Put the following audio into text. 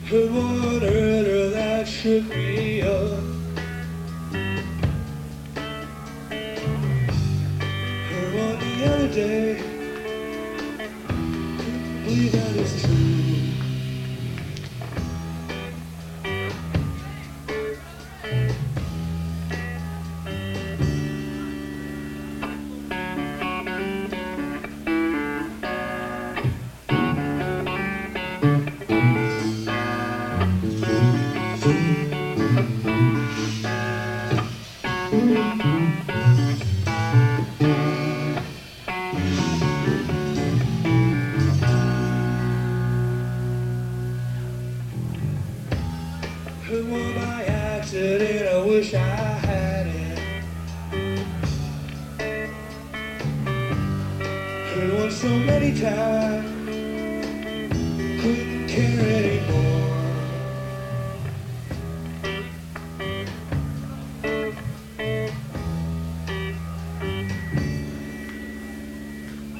Heard one earlier that shook me up. Heard one the other day. Couldn't believe that it's true. Heard one by accident, I wish I had it. Heard one so many times, couldn't care anymore.